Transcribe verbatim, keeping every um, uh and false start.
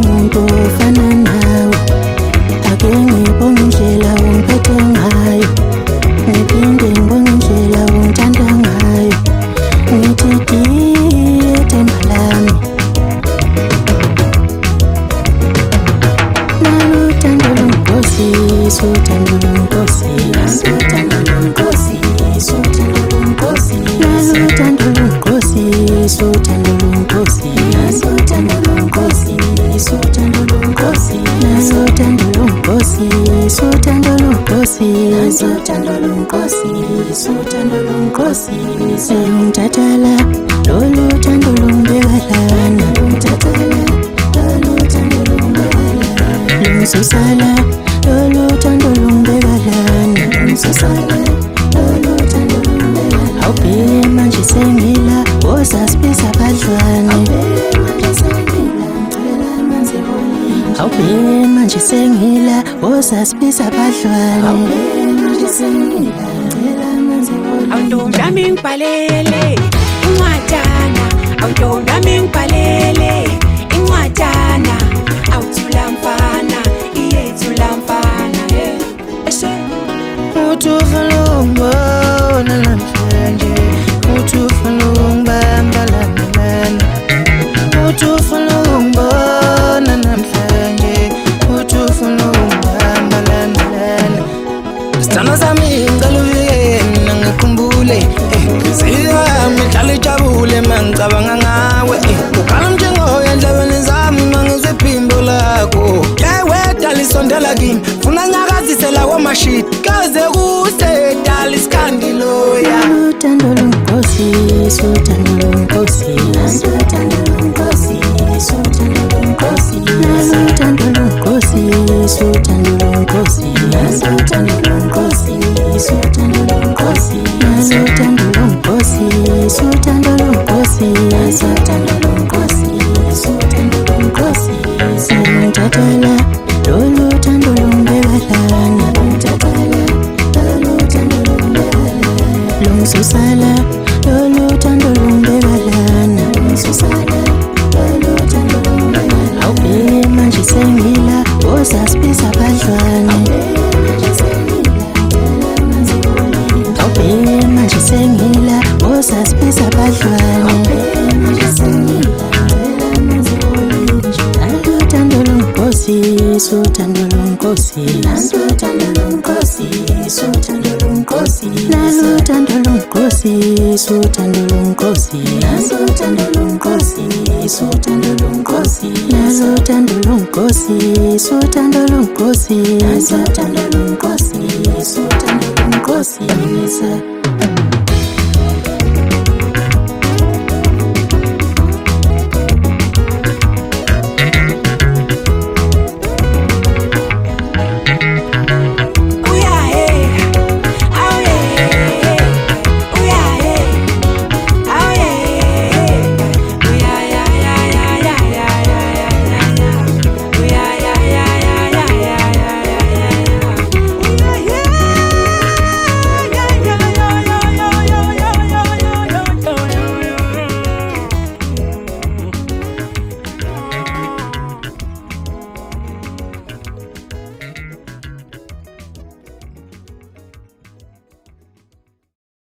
umuntu ofana nawe. Ake ngibonge indlela ungiphethe ngayo, ngiphinde ngibonge indlela ungithanda ngayo. Ngithi diye themba lami, naluthando lunkosi, suthando lunkosi, suthando lunkosi, suthando lunkosi, naluthando lunkosi, suthando lunkosi, suthando lunkosi, suthando lunkosi, naluthando lunkosi, suthando lunkosi, suthando lunkosi, suthando lunkosi. Sengithathala lolu thando lungibekalana, ngithathala lolu thando lungibekalana, lungisusala lolu thando lungibekalana, lungisusala lolu thando lungibekalana. Awubheke manje sengila wozasibisa abadlwane, awubheke manje sengila wozasibisa abadlwane. Awuntombi yami ngibhalele incwadana, awuntombi yami ngibhalele incwadana. Awuthula mfana, iyethula mfana, hey. Uthi ufuna ungibona namhlanje, uthi ufuna ungibamba lamelana. Uthi ufuna ungibona namhlanje, uthi ufuna ungibamba lamelana. Sithando sami ngicela ufike mina ngikhumbule, inhliziyo yami ihlala ijabule mangicabanga ngawe. Ukhala njengoya endlebeni zami mangizwe iphimbo lakho. Yewe dala isondela kimi, funa nyakazise lawo mashit, kaze kuse dala isikhandiloya. Naluthando lunkosi, suthando lunkosi, suthando lunkosi, suthando lunkosi, naluthando lunkosi, suthando lunkosi, suthando lunkosi, suthando lunkosi, naluthando lunkosi, suthando lunkosi, suthando lunkosi, suthando lunkosi. Sengithathala lolu thando lungibekalana, ngithathala lolu thando lungibekalana, lungisusala lolu thando lungibekalana, lungisusala lolu thando lungibekalana. Awubheke manje sengila wozasibisa abadlwane, awubheke manje sengila wozasibisa abadlwane. Naluthando lunkosi, suthando lunkosi, suthando lunkosi, suthando lunkosi, naluthando lunkosi, suthando lunkosi, suthando lunkosi, suthando lunkosi, naluthando lunkosi, suthando lunkosi, suthando lunkosi, suthando lunkosi.